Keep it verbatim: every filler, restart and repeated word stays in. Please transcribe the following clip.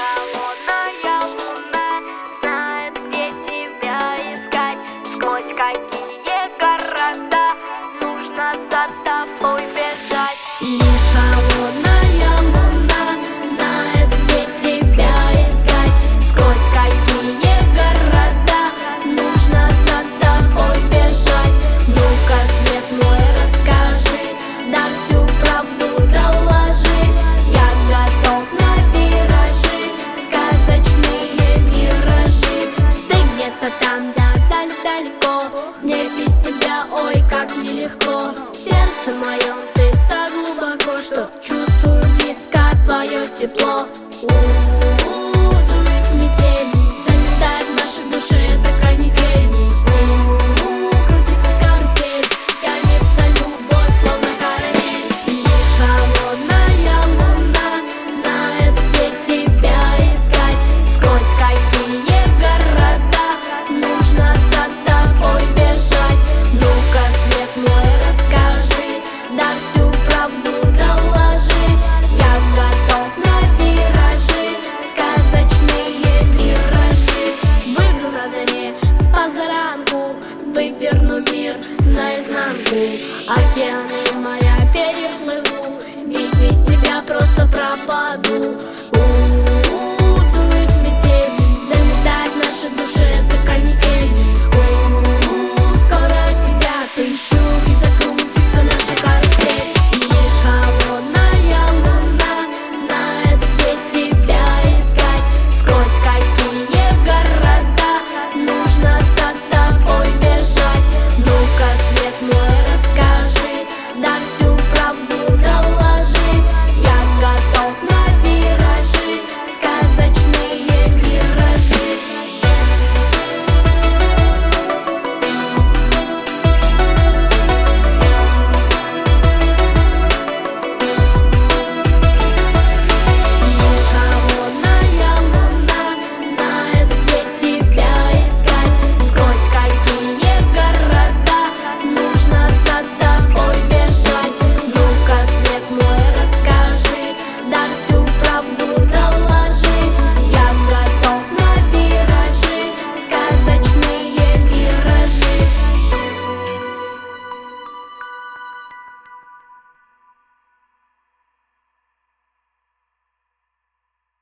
холодная луна знает, где тебя искать, сквозь какие города нужно за тобой бежать. Лишь холодная луна знает, где тебя искать, сквозь какие города нужно за тобой бежать. Ну-ка, свет мой, расскажи, да всю правду доложи. Я готов на виражи, сказочные миражи. Ты где-то там, да, далеко, мне без тебя, ой, как нелегко. В сердце моем ты так глубоко, что чувствую близко твое тепло. У-у-у, дует метель, заметает в нашей душе эта канитель. У-у-у, крутится карусель, тянется любовь, словно карамель. Лишь холодная луна знает, где тебя искать, сквозь какие города нужно за тобой бежать. Ну-ка, свет мой, расскажи, да всю правду доложи. Я готов на виражи, сказочные миражи. Выйду на заре с позаранку, выверну мир наизнанку. Океаны, моря переплыву, ведь без тебя просто пропаду.